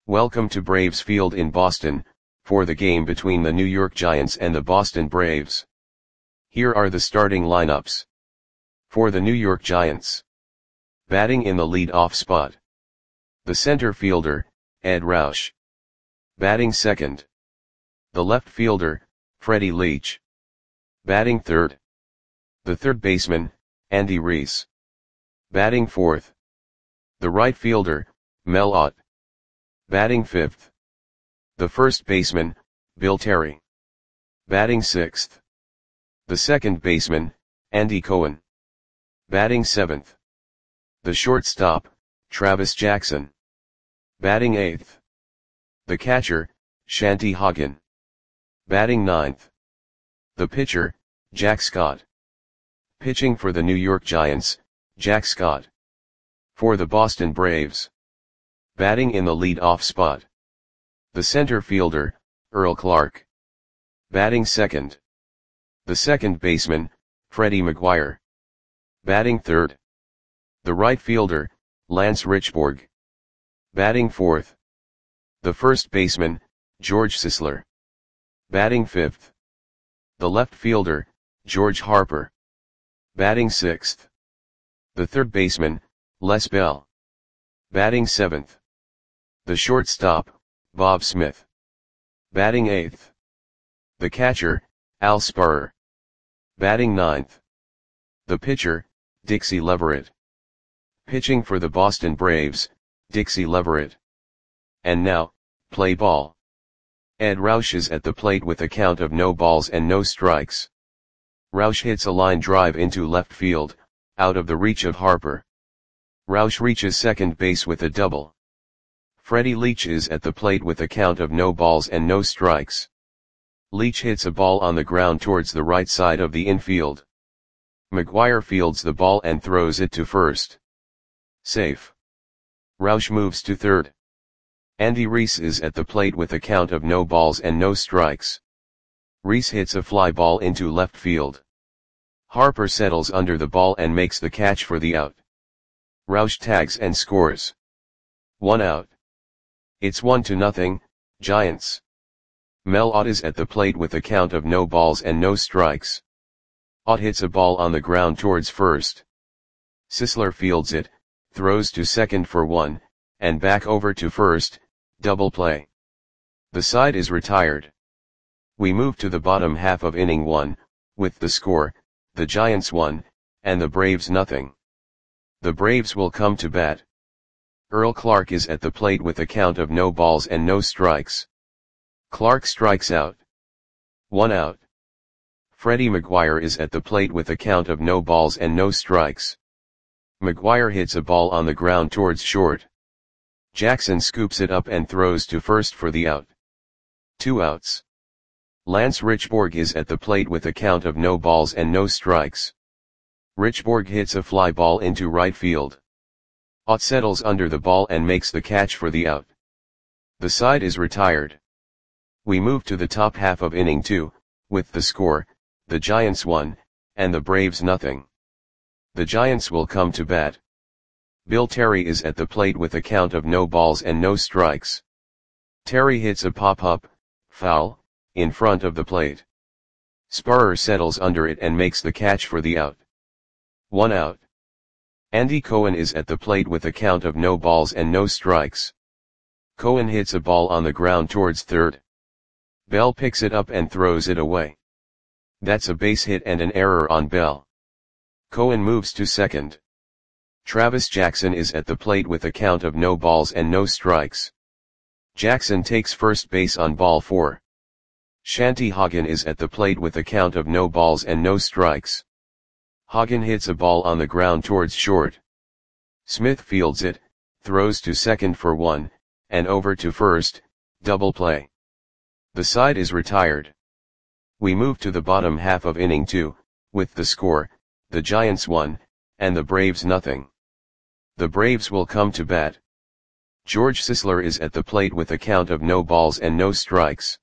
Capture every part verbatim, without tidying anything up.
Welcome to Braves Field in Boston, for the game between the New York Giants and the Boston Braves. Here are the starting lineups. For the New York Giants. Batting in the lead-off spot. The center fielder, Ed Roush. Batting second. The left fielder, Freddie Leach. Batting third. The third baseman, Andy Reese. Batting fourth. The right fielder, Mel Ott. Batting fifth. The first baseman, Bill Terry. Batting sixth. The second baseman, Andy Cohen. Batting seventh. The shortstop, Travis Jackson. Batting eighth. The catcher, Shanty Hagen. Batting ninth. The pitcher, Jack Scott. Pitching for the New York Giants, Jack Scott. For the Boston Braves. Batting in the lead-off spot. The center fielder, Earl Clark. Batting second. The second baseman, Freddie McGuire. Batting third. The right fielder, Lance Richburg. Batting fourth. The first baseman, George Sisler. Batting fifth. The left fielder, George Harper. Batting sixth. The third baseman, Les Bell. Batting seventh. The shortstop, Bob Smith. Batting eighth. The catcher, Al Spurrier. Batting ninth. The pitcher, Dixie Leverett. Pitching for the Boston Braves, Dixie Leverett. And now, play ball. Ed Roush is at the plate with a count of no balls and no strikes. Roush hits a line drive into left field, out of the reach of Harper. Roush reaches second base with a double. Freddie Leach is at the plate with a count of no balls and no strikes. Leach hits a ball on the ground towards the right side of the infield. McGuire fields the ball and throws it to first. Safe. Roush moves to third. Andy Reese is at the plate with a count of no balls and no strikes. Reese hits a fly ball into left field. Harper settles under the ball and makes the catch for the out. Roush tags and scores. One out. It's one to nothing, Giants. Mel Ott is at the plate with a count of no balls and no strikes. Ott hits a ball on the ground towards first. Sisler fields it, throws to second for one, and back over to first, double play. The side is retired. We move to the bottom half of inning one, with the score, the Giants one, and the Braves nothing. The Braves will come to bat. Earl Clark is at the plate with a count of no balls and no strikes. Clark strikes out. One out. Freddie McGuire is at the plate with a count of no balls and no strikes. McGuire hits a ball on the ground towards short. Jackson scoops it up and throws to first for the out. Two outs. Lance Richburg is at the plate with a count of no balls and no strikes. Richburg hits a fly ball into right field. Ott settles under the ball and makes the catch for the out. The side is retired. We move to the top half of inning two, with the score, the Giants one, and the Braves nothing. The Giants will come to bat. Bill Terry is at the plate with a count of no balls and no strikes. Terry hits a pop-up, foul, in front of the plate. Spurrier settles under it and makes the catch for the out. One out. Andy Cohen is at the plate with a count of no balls and no strikes. Cohen hits a ball on the ground towards third. Bell picks it up and throws it away. That's a base hit and an error on Bell. Cohen moves to second. Travis Jackson is at the plate with a count of no balls and no strikes. Jackson takes first base on ball four. Shanty Hagen is at the plate with a count of no balls and no strikes. Hagen hits a ball on the ground towards short. Smith fields it, throws to second for one, and over to first, double play. The side is retired. We move to the bottom half of inning two, with the score, the Giants one, and the Braves nothing. The Braves will come to bat. George Sisler is at the plate with a count of no balls and no strikes.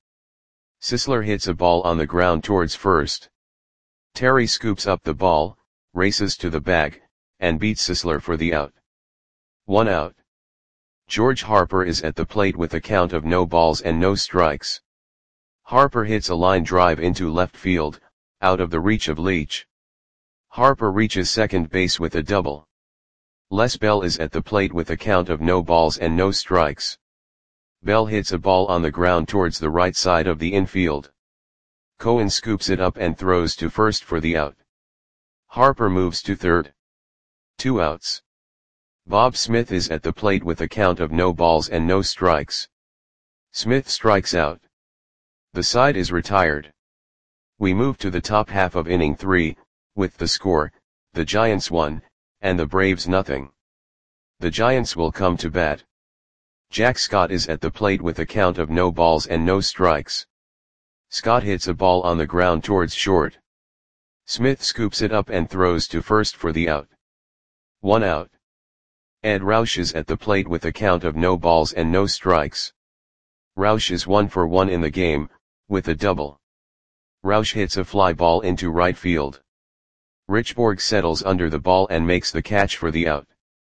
Sisler hits a ball on the ground towards first. Terry scoops up the ball, races to the bag, and beats Sisler for the out. One out. George Harper is at the plate with a count of no balls and no strikes. Harper hits a line drive into left field, out of the reach of Leach. Harper reaches second base with a double. Les Bell is at the plate with a count of no balls and no strikes. Bell hits a ball on the ground towards the right side of the infield. Cohen scoops it up and throws to first for the out. Harper moves to third. Two outs. Bob Smith is at the plate with a count of no balls and no strikes. Smith strikes out. The side is retired. We move to the top half of inning three, with the score, the Giants one, and the Braves nothing. The Giants will come to bat. Jack Scott is at the plate with a count of no balls and no strikes. Scott hits a ball on the ground towards short. Smith scoops it up and throws to first for the out. One out. Ed Roush is at the plate with a count of no balls and no strikes. Roush is one for one in the game, with a double. Roush hits a fly ball into right field. Richborg settles under the ball and makes the catch for the out.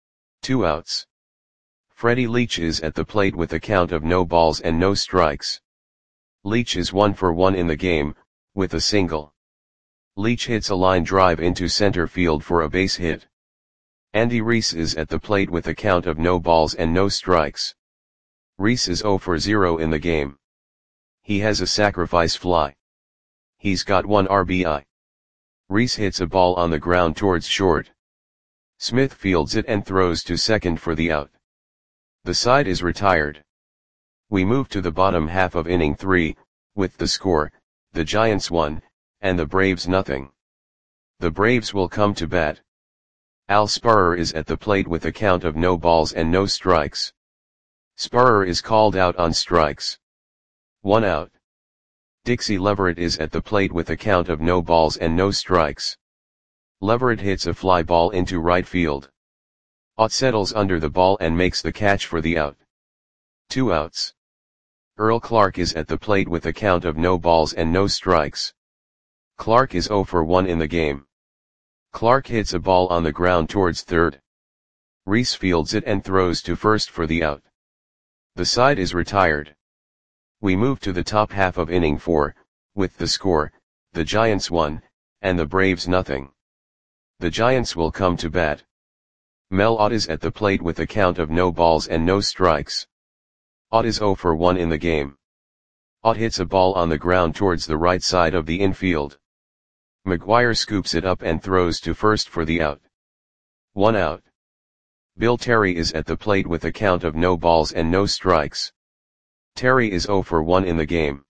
Two outs. Freddie Leach is at the plate with a count of no balls and no strikes. Leach is one for one in the game, with a single. Leach hits a line drive into center field for a base hit. Andy Reese is at the plate with a count of no balls and no strikes. Reese is zero for zero in the game. He has a sacrifice fly. He's got one R B I. Reese hits a ball on the ground towards short. Smith fields it and throws to second for the out. The side is retired. We move to the bottom half of inning three, with the score, the Giants one, and the Braves nothing. The Braves will come to bat. Al Sparrer is at the plate with a count of no balls and no strikes. Sparrer is called out on strikes. One out. Dixie Leverett is at the plate with a count of no balls and no strikes. Leverett hits a fly ball into right field. Ott settles under the ball and makes the catch for the out. Two outs. Earl Clark is at the plate with a count of no balls and no strikes. Clark is zero for one in the game. Clark hits a ball on the ground towards third. Reese fields it and throws to first for the out. The side is retired. We move to the top half of inning four, with the score, the Giants one, and the Braves nothing. The Giants will come to bat. Mel Ott is at the plate with a count of no balls and no strikes. Ott is zero for one in the game. Ott hits a ball on the ground towards the right side of the infield. McGuire scoops it up and throws to first for the out. One out. Bill Terry is at the plate with a count of no balls and no strikes. Terry is zero for one in the game.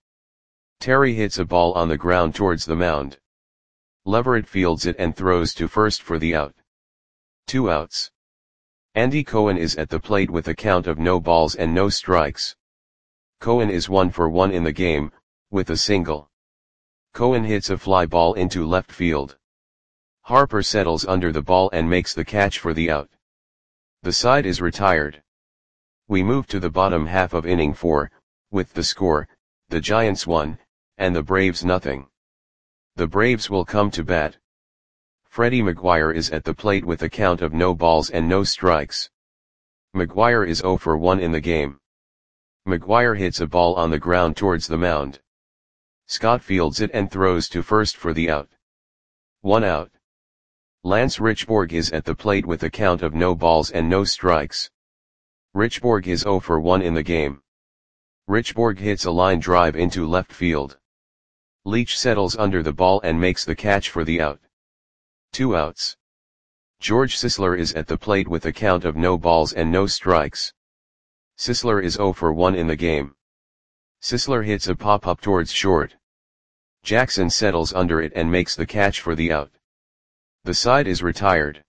Terry hits a ball on the ground towards the mound. Leverett fields it and throws to first for the out. Two outs. Andy Cohen is at the plate with a count of no balls and no strikes. Cohen is one for one in the game, with a single. Cohen hits a fly ball into left field. Harper settles under the ball and makes the catch for the out. The side is retired. We move to the bottom half of inning four, with the score, the Giants one, and the Braves nothing. The Braves will come to bat. Freddie McGuire is at the plate with a count of no balls and no strikes. McGuire is zero for one in the game. McGuire hits a ball on the ground towards the mound. Scott fields it and throws to first for the out. One out. Lance Richborg is at the plate with a count of no balls and no strikes. Richborg is zero for one in the game. Richborg hits a line drive into left field. Leach settles under the ball and makes the catch for the out. Two outs. George Sisler is at the plate with a count of no balls and no strikes. Sisler is zero for one in the game. Sisler hits a pop-up towards short. Jackson settles under it and makes the catch for the out. The side is retired.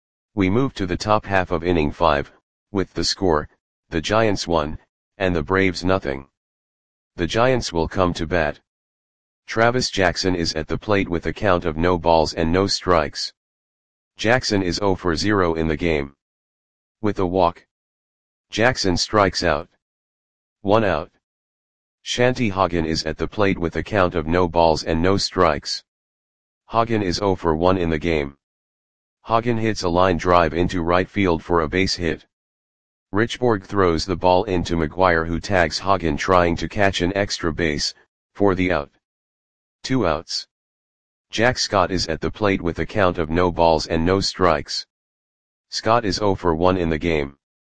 We move to the top half of inning five, with the score, the Giants one, and the Braves nothing. The Giants will come to bat. Travis Jackson is at the plate with a count of no balls and no strikes. Jackson is zero for zero in the game. With a walk. Jackson strikes out. One out. Shanty Hagen is at the plate with a count of no balls and no strikes. Hagen is zero for one in the game. Hagen hits a line drive into right field for a base hit. Richborg throws the ball into McGuire, who tags Hagen, trying to catch an extra base, for the out. Two outs. Jack Scott is at the plate with a count of no balls and no strikes. Scott is oh for one in the game.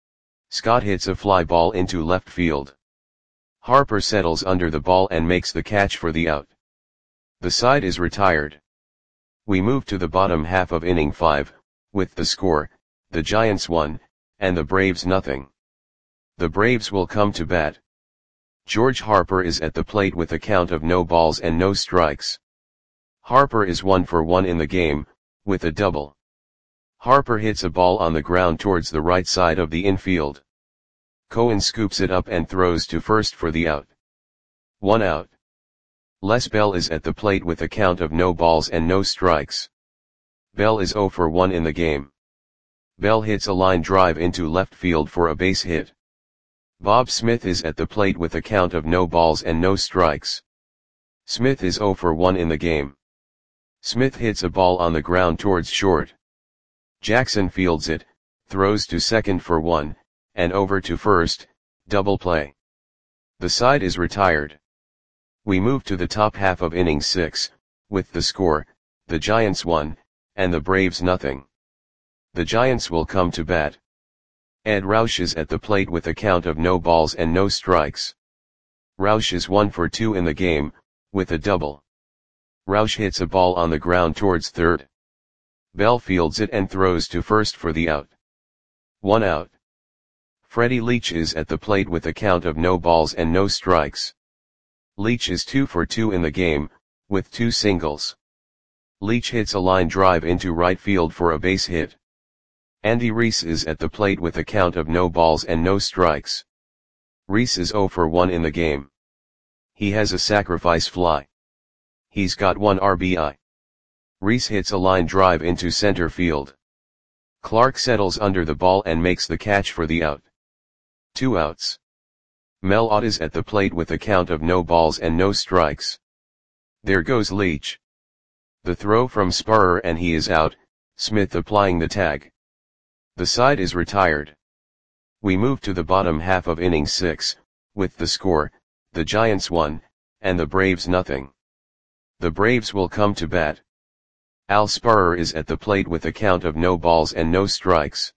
Scott hits a fly ball into left field. Harper settles under the ball and makes the catch for the out. The side is retired. We move to the bottom half of inning five, with the score, the Giants one, and the Braves nothing. The Braves will come to bat. George Harper is at the plate with a count of no balls and no strikes. Harper is one for one in the game, with a double. Harper hits a ball on the ground towards the right side of the infield. Cohen scoops it up and throws to first for the out. One out. Les Bell is at the plate with a count of no balls and no strikes. Bell is oh for one in the game. Bell hits a line drive into left field for a base hit. Bob Smith is at the plate with a count of no balls and no strikes. Smith is oh for one in the game. Smith hits a ball on the ground towards short. Jackson fields it, throws to second for one, and over to first, double play. The side is retired. We move to the top half of inning six, with the score, the Giants one, and the Braves nothing. The Giants will come to bat. Ed Roush is at the plate with a count of no balls and no strikes. Roush is one for two in the game, with a double. Roush hits a ball on the ground towards third. Bell fields it and throws to first for the out. One out. Freddie Leach is at the plate with a count of no balls and no strikes. Leach is two for two in the game, with two singles. Leach hits a line drive into right field for a base hit. Andy Reese is at the plate with a count of no balls and no strikes. Reese is oh for one in the game. He has a sacrifice fly. He's got one R B I. Reese hits a line drive into center field. Clark settles under the ball and makes the catch for the out. Two outs. Mel Ott is at the plate with a count of no balls and no strikes. There goes Leach. The throw from Sparrer and he is out, Smith applying the tag. The side is retired. We move to the bottom half of inning six, with the score, the Giants one, and the Braves nothing. The Braves will come to bat. Al Sparrer is at the plate with a count of no balls and no strikes.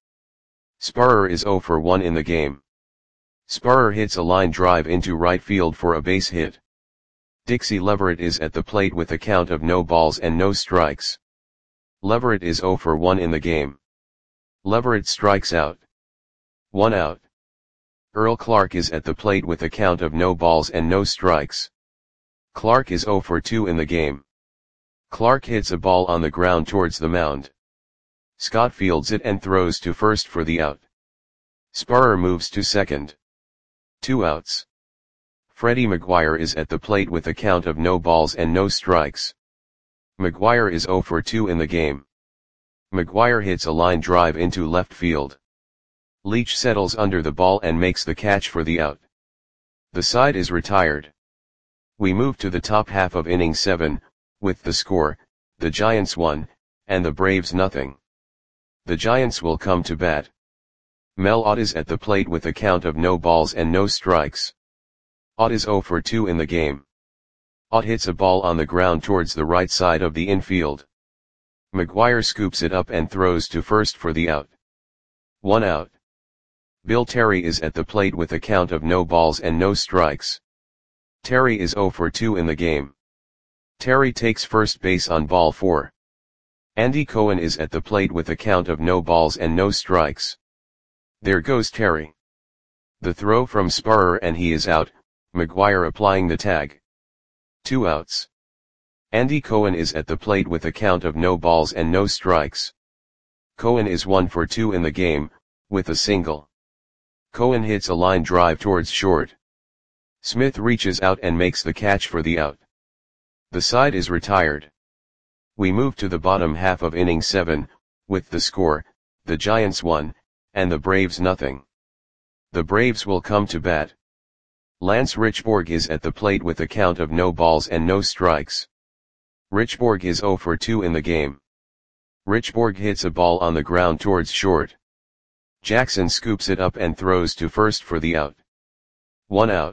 Sparrer is oh for one in the game. Sparrer hits a line drive into right field for a base hit. Dixie Leverett is at the plate with a count of no balls and no strikes. Leverett is oh for one in the game. Leverett strikes out. One out. Earl Clark is at the plate with a count of no balls and no strikes. Clark is oh for two in the game. Clark hits a ball on the ground towards the mound. Scott fields it and throws to first for the out. Sparrer moves to second. Two outs. Freddie McGuire is at the plate with a count of no balls and no strikes. McGuire is oh for two in the game. McGuire hits a line drive into left field. Leach settles under the ball and makes the catch for the out. The side is retired. We move to the top half of inning seven, with the score, the Giants one, and the Braves nothing. The Giants will come to bat. Mel Ott is at the plate with a count of no balls and no strikes. Ott is oh for two in the game. Ott hits a ball on the ground towards the right side of the infield. McGuire scoops it up and throws to first for the out. One out. Bill Terry is at the plate with a count of no balls and no strikes. Terry is oh for two in the game. Terry takes first base on ball four. Andy Cohen is at the plate with a count of no balls and no strikes. There goes Terry. The throw from Sparrer and he is out, McGuire applying the tag. Two outs. Andy Cohen is at the plate with a count of no balls and no strikes. Cohen is one for two in the game, with a single. Cohen hits a line drive towards short. Smith reaches out and makes the catch for the out. The side is retired. We move to the bottom half of inning seven, with the score, the Giants one, and the Braves nothing. The Braves will come to bat. Lance Richborg is at the plate with a count of no balls and no strikes. Richborg is oh for two in the game. Richborg hits a ball on the ground towards short. Jackson scoops it up and throws to first for the out. One out.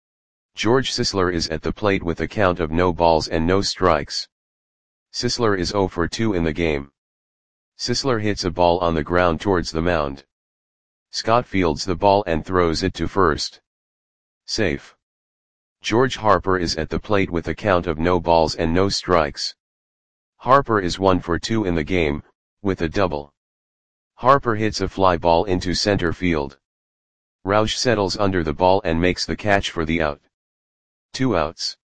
George Sisler is at the plate with a count of no balls and no strikes. Sisler is zero for two in the game. Sisler hits a ball on the ground towards the mound. Scott fields the ball and throws it to first. Safe. George Harper is at the plate with a count of no balls and no strikes. Harper is one for two in the game, with a double. Harper hits a fly ball into center field. Roush settles under the ball and makes the catch for the out. Two outs.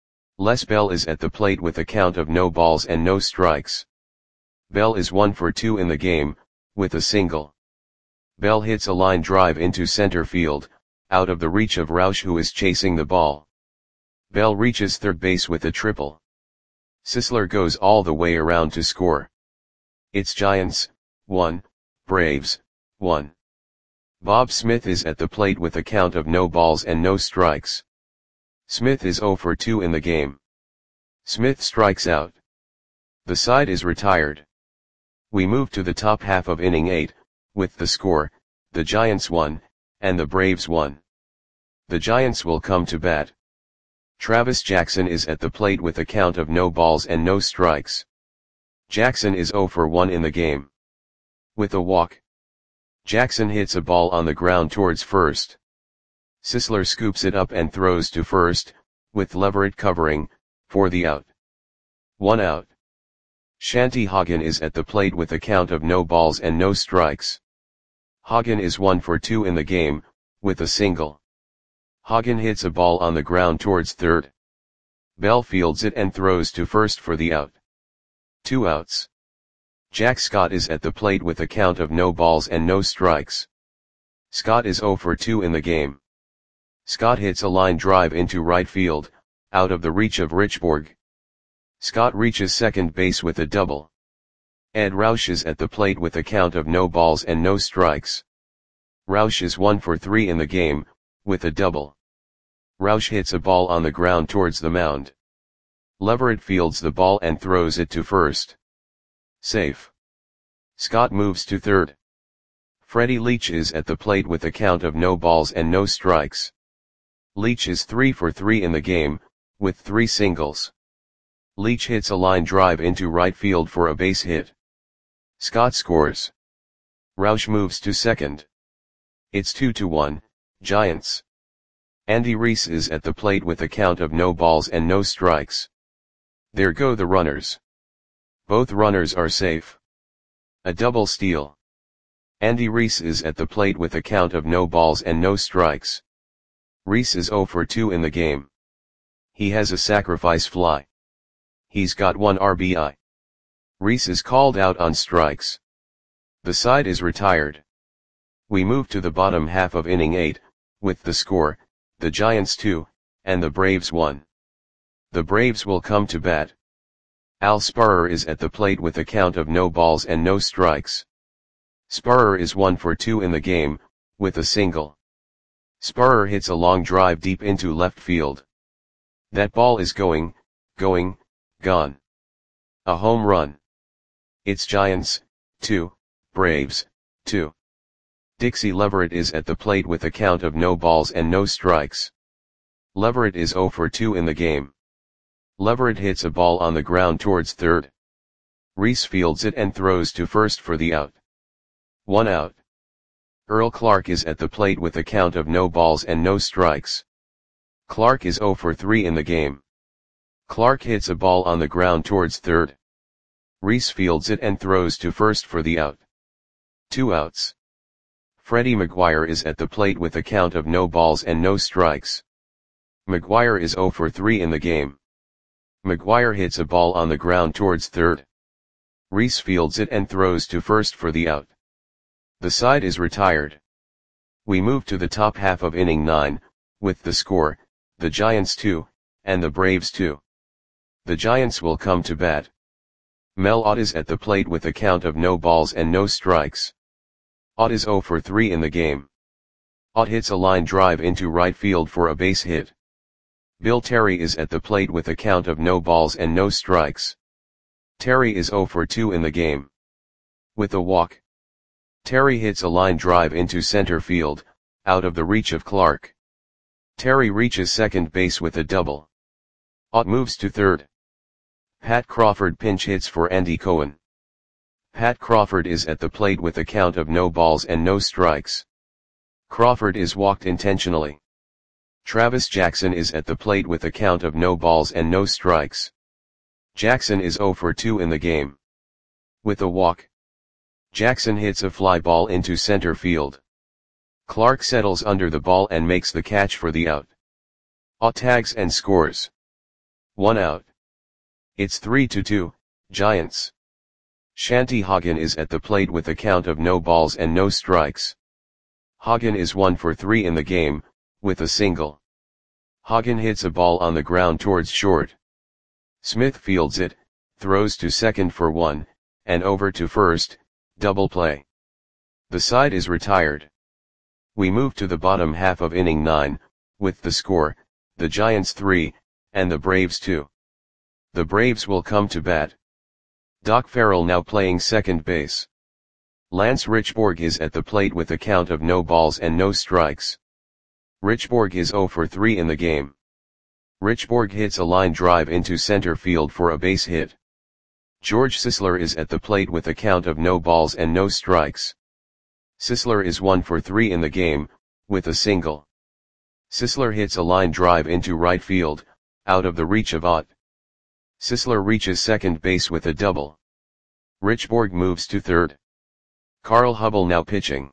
Les Bell is at the plate with a count of no balls and no strikes. Bell is one for two in the game, with a single. Bell hits a line drive into center field, out of the reach of Roush, who is chasing the ball. Bell reaches third base with a triple. Sisler goes all the way around to score. It's Giants, one, Braves, one. Bob Smith is at the plate with a count of no balls and no strikes. Smith is zero for two in the game. Smith strikes out. The side is retired. We move to the top half of inning eight, with the score, the Giants won, and the Braves won. The Giants will come to bat. Travis Jackson is at the plate with a count of no balls and no strikes. Jackson is zero for one in the game. With a walk. Jackson hits a ball on the ground towards first. Sisler scoops it up and throws to first, with Leverett covering, for the out. One out. Shanty Hagen is at the plate with a count of no balls and no strikes. Hagen is one for two in the game, with a single. Hagen hits a ball on the ground towards third. Bell fields it and throws to first for the out. Two outs. Jack Scott is at the plate with a count of no balls and no strikes. Scott is zero for two in the game. Scott hits a line drive into right field, out of the reach of Richborg. Scott reaches second base with a double. Ed Roush is at the plate with a count of no balls and no strikes. Roush is one for three in the game, with a double. Roush hits a ball on the ground towards the mound. Leverett fields the ball and throws it to first. Safe. Scott moves to third. Freddie Leach is at the plate with a count of no balls and no strikes. Leach is three for three in the game, with three singles. Leach hits a line drive into right field for a base hit. Scott scores. Roush moves to second. It's two to one, Giants. Andy Reese is at the plate with a count of no balls and no strikes. There go the runners. Both runners are safe. A double steal. Andy Reese is at the plate with a count of no balls and no strikes. Reese is zero for two in the game. He has a sacrifice fly. He's got one R B I. Reese is called out on strikes. The side is retired. We move to the bottom half of inning eight, with the score, the Giants two, and the Braves one. The Braves will come to bat. Al Sparrer is at the plate with a count of no balls and no strikes. Sparrer is one for two in the game, with a single. Sparrer hits a long drive deep into left field. That ball is going, going, gone. A home run. It's Giants, two, Braves, two. Dixie Leverett is at the plate with a count of no balls and no strikes. Leverett is zero for two in the game. Leverett hits a ball on the ground towards third. Reese fields it and throws to first for the out. One out. Earl Clark is at the plate with a count of no balls and no strikes. Clark is zero for three in the game. Clark hits a ball on the ground towards third. Reese fields it and throws to first for the out. Two outs. Freddie McGuire is at the plate with a count of no balls and no strikes. McGuire is zero for three in the game. McGuire hits a ball on the ground towards third. Reese fields it and throws to first for the out. The side is retired. We move to the top half of inning nine, with the score, the Giants two, and the Braves two. The Giants will come to bat. Mel Ott is at the plate with a count of no balls and no strikes. Ott is zero for three in the game. Ott hits a line drive into right field for a base hit. Bill Terry is at the plate with a count of no balls and no strikes. Terry is zero for two in the game. With a walk. Terry hits a line drive into center field, out of the reach of Clark. Terry reaches second base with a double. Ott moves to third. Pat Crawford pinch hits for Andy Cohen. Pat Crawford is at the plate with a count of no balls and no strikes. Crawford is walked intentionally. Travis Jackson is at the plate with a count of no balls and no strikes. Jackson is oh for two in the game. With a walk, Jackson hits a fly ball into center field. Clark settles under the ball and makes the catch for the out. Ott tags and scores. One out. It's three to two, Giants. Shanty Hagen is at the plate with a count of no balls and no strikes. Hagen is one for three in the game, with a single. Hagen hits a ball on the ground towards short. Smith fields it, throws to second for one, and over to first, double play. The side is retired. We move to the bottom half of inning nine, with the score, the Giants three, and the Braves two. The Braves will come to bat. Doc Farrell now playing second base. Lance Richborg is at the plate with a count of no balls and no strikes. Richborg is oh for three in the game. Richborg hits a line drive into center field for a base hit. George Sisler is at the plate with a count of no balls and no strikes. Sisler is one for three in the game, with a single. Sisler hits a line drive into right field, out of the reach of Ott. Sisler reaches second base with a double. Richborg moves to third. Carl Hubble now pitching.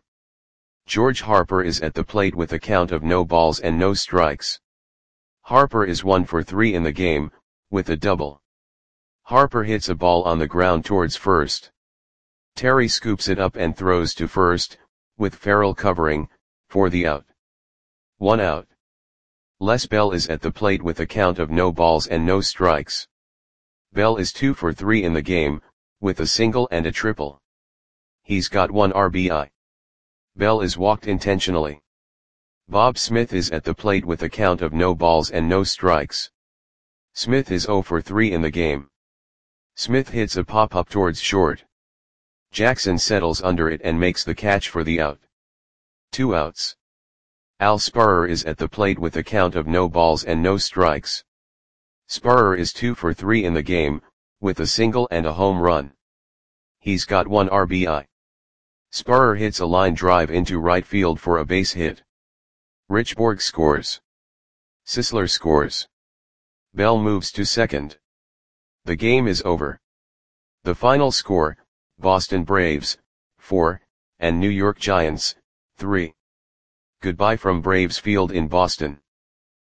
George Harper is at the plate with a count of no balls and no strikes. Harper is one for three in the game, with a double. Harper hits a ball on the ground towards first. Terry scoops it up and throws to first, with Farrell covering, for the out. One out. Les Bell is at the plate with a count of no balls and no strikes. Bell is two for three in the game, with a single and a triple. He's got one R B I. Bell is walked intentionally. Bob Smith is at the plate with a count of no balls and no strikes. Smith is oh for three in the game. Smith hits a pop-up towards short. Jackson settles under it and makes the catch for the out. Two outs. Al Sparrer is at the plate with a count of no balls and no strikes. Sparrer is two for three in the game, with a single and a home run. He's got one R B I. Sparrer hits a line drive into right field for a base hit. Richborg scores. Sisler scores. Bell moves to second. The game is over. The final score, Boston Braves, four, and New York Giants, three. Goodbye from Braves Field in Boston.